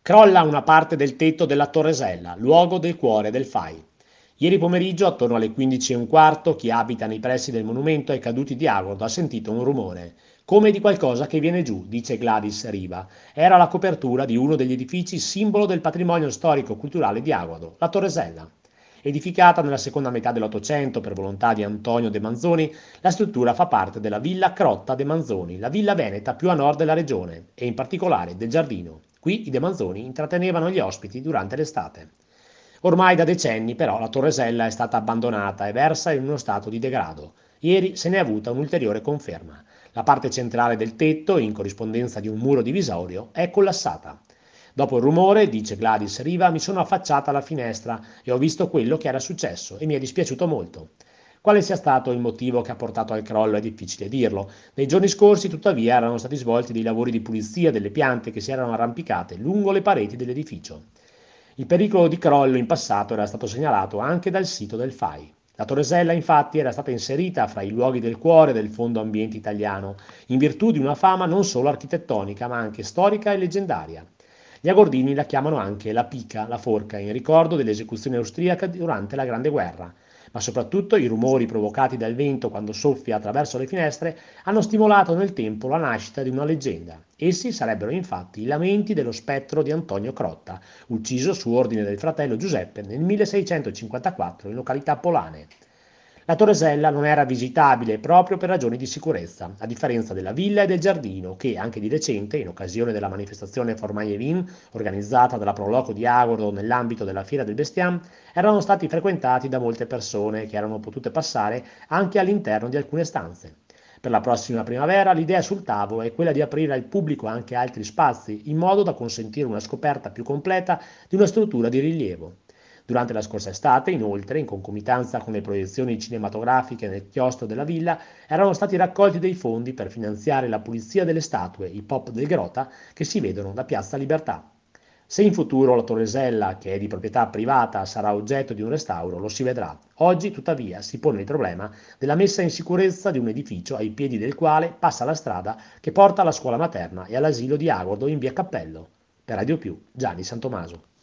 Crolla una parte del tetto della Torresella, luogo del cuore del FAI. Ieri pomeriggio, attorno alle 15:15, chi abita nei pressi del monumento ai caduti di Agordo ha sentito un rumore, come di qualcosa che viene giù, dice Gladys Riva. Era la copertura di uno degli edifici simbolo del patrimonio storico-culturale di Agordo, la Torresella. Edificata nella seconda metà dell'Ottocento per volontà di Antonio De Manzoni, la struttura fa parte della Villa Crotta De Manzoni, la villa veneta più a nord della regione, e in particolare del Giardino. Qui i De Manzoni intrattenevano gli ospiti durante l'estate. Ormai da decenni però la Torresella è stata abbandonata e versa in uno stato di degrado. Ieri se ne è avuta un'ulteriore conferma. La parte centrale del tetto, in corrispondenza di un muro divisorio, è collassata. Dopo il rumore, dice Gladys Riva, mi sono affacciata alla finestra e ho visto quello che era successo e mi è dispiaciuto molto. Quale sia stato il motivo che ha portato al crollo è difficile dirlo. Nei giorni scorsi, tuttavia, erano stati svolti dei lavori di pulizia delle piante che si erano arrampicate lungo le pareti dell'edificio. Il pericolo di crollo in passato era stato segnalato anche dal sito del FAI. La Torresella infatti era stata inserita fra i luoghi del cuore del Fondo Ambiente Italiano, in virtù di una fama non solo architettonica ma anche storica e leggendaria. Gli agordini la chiamano anche la pica, la forca, in ricordo dell'esecuzione austriaca durante la Grande Guerra. Ma soprattutto i rumori provocati dal vento quando soffia attraverso le finestre hanno stimolato nel tempo la nascita di una leggenda. Essi sarebbero infatti i lamenti dello spettro di Antonio Crotta, ucciso su ordine del fratello Giuseppe nel 1654 in località Polane. La Torresella non era visitabile proprio per ragioni di sicurezza, a differenza della villa e del giardino che, anche di recente, in occasione della manifestazione Formaglievin, organizzata dalla Proloco di Agordo nell'ambito della Fiera del Bestiam, erano stati frequentati da molte persone che erano potute passare anche all'interno di alcune stanze. Per la prossima primavera l'idea sul tavolo è quella di aprire al pubblico anche altri spazi, in modo da consentire una scoperta più completa di una struttura di rilievo. Durante la scorsa estate, inoltre, in concomitanza con le proiezioni cinematografiche nel chiostro della villa, erano stati raccolti dei fondi per finanziare la pulizia delle statue, i pop del Grota, che si vedono da Piazza Libertà. Se in futuro la Torresella, che è di proprietà privata, sarà oggetto di un restauro, lo si vedrà. Oggi, tuttavia, si pone il problema della messa in sicurezza di un edificio ai piedi del quale passa la strada che porta alla scuola materna e all'asilo di Agordo in via Cappello. Per Radio Più, Gianni Santomaso.